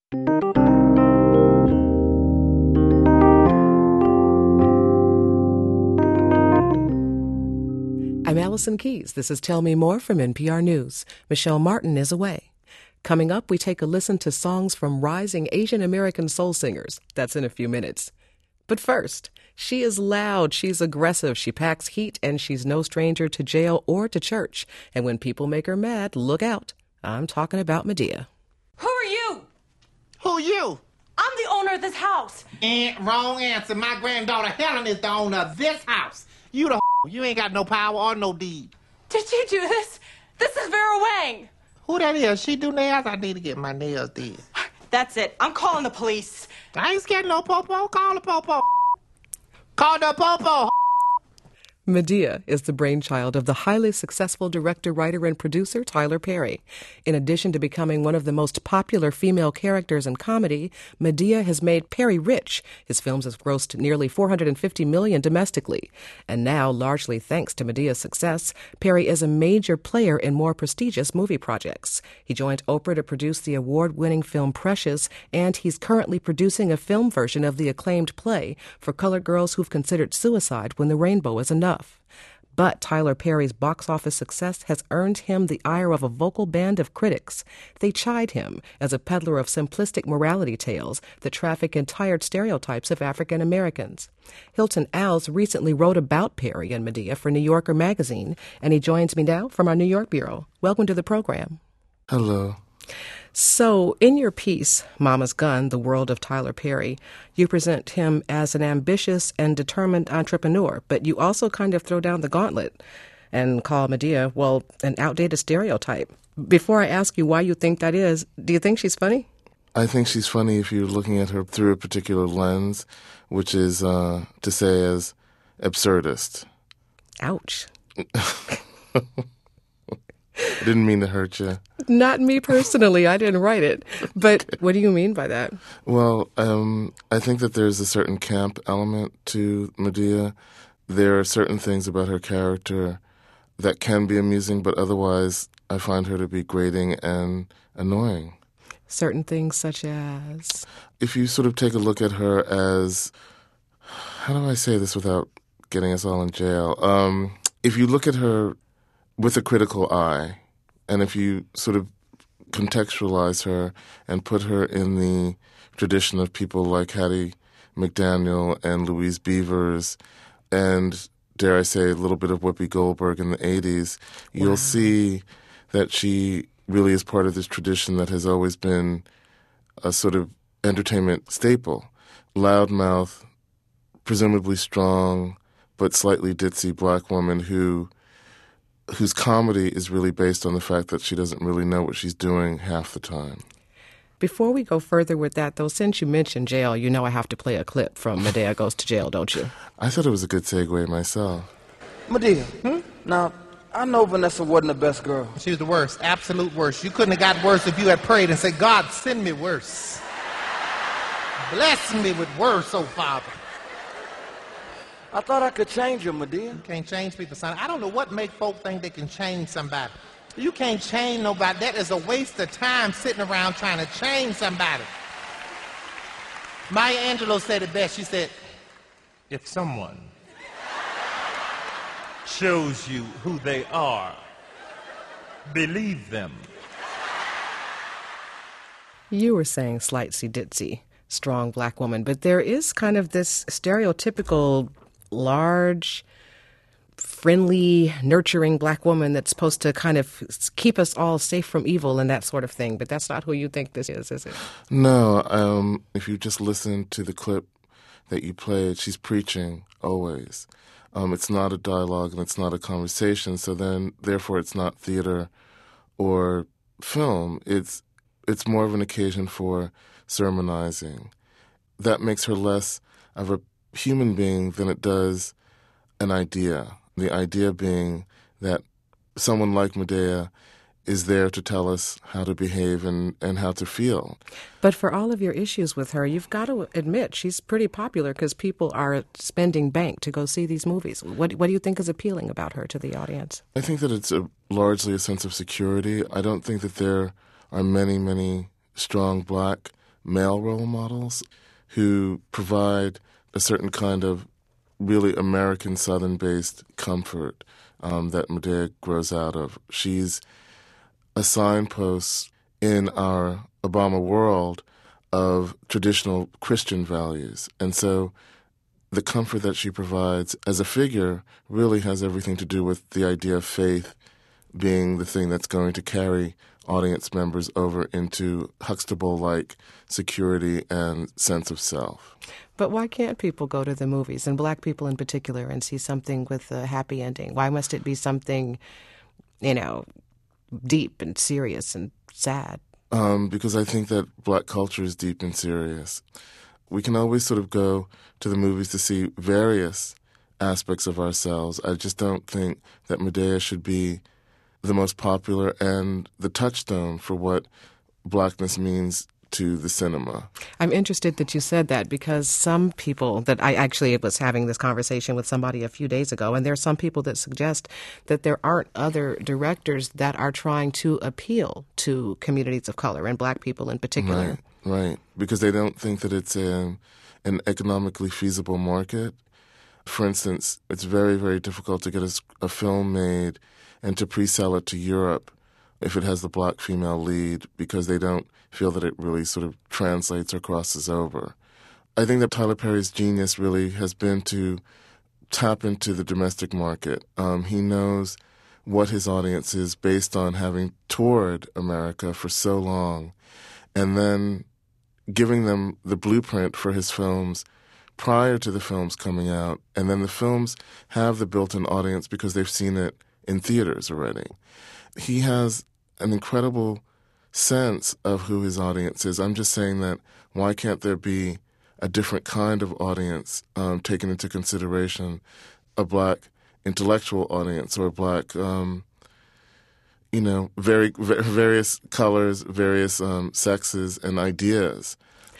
I'm Allison Keyes. This is Tell Me More from NPR News. Michelle Martin is away. Coming up, we take a listen to songs from rising Asian American soul singers. That's in a few minutes. But first, she is loud, she's aggressive, she packs heat, and she's no stranger to jail or to church. And when people make her mad, look out. I'm talking about Madea. Who are you? Who you? I'm the owner of this house. Wrong answer. My granddaughter Helen is the owner of this house. You the you ain't got no power or no deed. Did you do this? This is Vera Wang. Who that is? She do nails? I need to get my nails did. That's it. I'm calling the police. I ain't scared no popo. Call the popo. Call the popo. Madea is the brainchild of the highly successful director, writer, and producer Tyler Perry. In addition to becoming one of the most popular female characters in comedy, Madea has made Perry rich. His films have grossed nearly $450 million domestically. And now, largely thanks to Madea's success, Perry is a major player in more prestigious movie projects. He joined Oprah to produce the award-winning film Precious, and he's currently producing a film version of the acclaimed play for colored girls who've considered suicide when the rainbow is enough. But Tyler Perry's box office success has earned him the ire of a vocal band of critics. They chide him as a peddler of simplistic morality tales that traffic in tired stereotypes of African Americans. Hilton Als recently wrote about Perry and Madea for New Yorker magazine, and he joins me now from our New York bureau. Welcome to the program. Hello. So, in your piece, Mama's Gun, The World of Tyler Perry, you present him as an ambitious and determined entrepreneur, but you also kind of throw down the gauntlet and call Madea, well, an outdated stereotype. Before I ask you why you think that is, do you think she's funny? I think she's funny if you're looking at her through a particular lens, which is to say as absurdist. Ouch. I didn't mean to hurt you. Not me personally. I didn't write it. But what do you mean by that? Well, I think that there's a certain camp element to Madea. There are certain things about her character that can be amusing, but otherwise I find her to be grating and annoying. Certain things such as? If you sort of take a look at her as, how do I say this without getting us all in jail? If you look at her with a critical eye, and if you sort of contextualize her and put her in the tradition of people like Hattie McDaniel and Louise Beavers and, dare I say, a little bit of Whoopi Goldberg in the 80s, you'll see that she really is part of this tradition that has always been a sort of entertainment staple. Loudmouth, presumably strong, but slightly ditzy black woman whose comedy is really based on the fact that she doesn't really know what she's doing half the time. Before we go further with that, though, since you mentioned jail, you know I have to play a clip from Madea Goes to Jail, don't you? I thought it was a good segue myself. Madea, now, I know Vanessa wasn't the best girl. She was the worst, absolute worst. You couldn't have got worse if you had prayed and said, God, send me worse. Bless me with worse, oh Father. I thought I could change her, Madea. You can't change people, son. I don't know what make folk think they can change somebody. You can't change nobody. That is a waste of time sitting around trying to change somebody. Maya Angelou said it best. She said, if someone shows you who they are, believe them. You were saying slightsy ditzy, strong black woman, but there is kind of this stereotypical large, friendly, nurturing black woman that's supposed to kind of keep us all safe from evil and that sort of thing. But that's not who you think this is it? No. If you just listen to the clip that you played, she's preaching always. It's not a dialogue and it's not a conversation. So then, therefore, it's not theater or film. It's more of an occasion for sermonizing. That makes her less of a human being than it does an idea. The idea being that someone like Madea is there to tell us how to behave and how to feel. But for all of your issues with her, you've got to admit she's pretty popular because people are spending bank to go see these movies. What do you think is appealing about her to the audience? I think that it's largely a sense of security. I don't think that there are many, many strong black male role models who provide a certain kind of really American Southern-based comfort that Madea grows out of. She's a signpost in our Obama world of traditional Christian values. And so the comfort that she provides as a figure really has everything to do with the idea of faith being the thing that's going to carry audience members over into Huxtable-like security and sense of self. But why can't people go to the movies, and black people in particular, and see something with a happy ending? Why must it be something, deep and serious and sad? Because I think that black culture is deep and serious. We can always sort of go to the movies to see various aspects of ourselves. I just don't think that Madea should be the most popular and the touchstone for what blackness means to the cinema. I'm interested that you said that, because some people that I actually was having this conversation with somebody a few days ago, and there are some people that suggest that there aren't other directors that are trying to appeal to communities of color and black people in particular. Right, because they don't think that it's an economically feasible market. For instance, it's very, very difficult to get a film made and to pre-sell it to Europe if it has the black female lead, because they don't feel that it really sort of translates or crosses over. I think that Tyler Perry's genius really has been to tap into the domestic market. He knows what his audience is based on having toured America for so long, and then giving them the blueprint for his films prior to the films coming out, and then the films have the built-in audience because they've seen it in theaters already. He has an incredible sense of who his audience is. I'm just saying that why can't there be a different kind of audience taken into consideration, a black intellectual audience or a black, various colors, various sexes and ideas.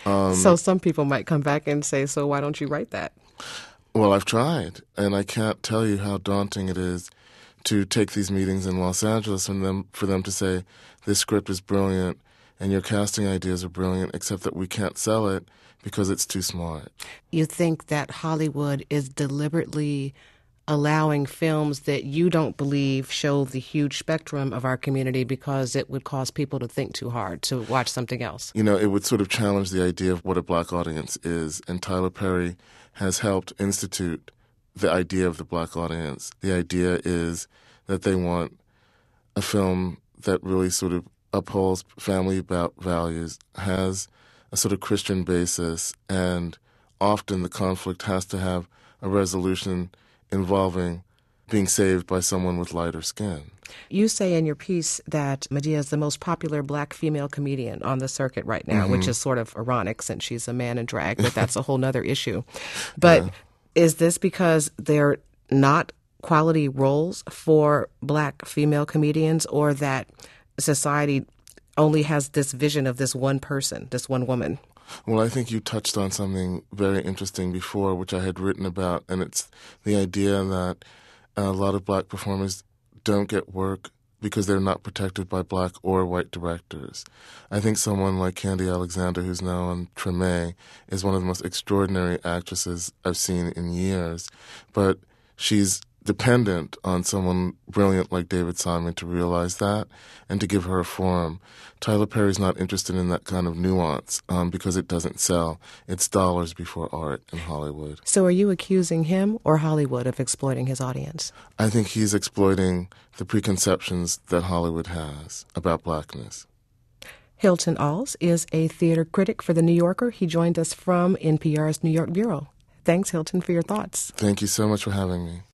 So some people might come back and say, so why don't you write that? Well, I've tried, and I can't tell you how daunting it is to take these meetings in Los Angeles and for them to say, this script is brilliant and your casting ideas are brilliant, except that we can't sell it because it's too smart. You think that Hollywood is deliberately allowing films that you don't believe show the huge spectrum of our community because it would cause people to think too hard to watch something else? It would sort of challenge the idea of what a black audience is, and Tyler Perry has helped institute the idea of the black audience. The idea is that they want a film that really sort of upholds family values, has a sort of Christian basis, and often the conflict has to have a resolution involving being saved by someone with lighter skin. You say in your piece that Madea is the most popular black female comedian on the circuit right now, which is sort of ironic since she's a man in drag, but that's a whole nother issue. But is this because they're not quality roles for black female comedians, or that society only has this vision of this one person, this one woman? Well, I think you touched on something very interesting before, which I had written about, and it's the idea that a lot of black performers don't get work because they're not protected by black or white directors. I think someone like Candy Alexander, who's now on Treme, is one of the most extraordinary actresses I've seen in years, but she's dependent on someone brilliant like David Simon to realize that and to give her a forum. Tyler Perry's not interested in that kind of nuance because it doesn't sell. It's dollars before art in Hollywood. So are you accusing him or Hollywood of exploiting his audience? I think he's exploiting the preconceptions that Hollywood has about blackness. Hilton Als is a theater critic for The New Yorker. He joined us from NPR's New York Bureau. Thanks, Hilton, for your thoughts. Thank you so much for having me.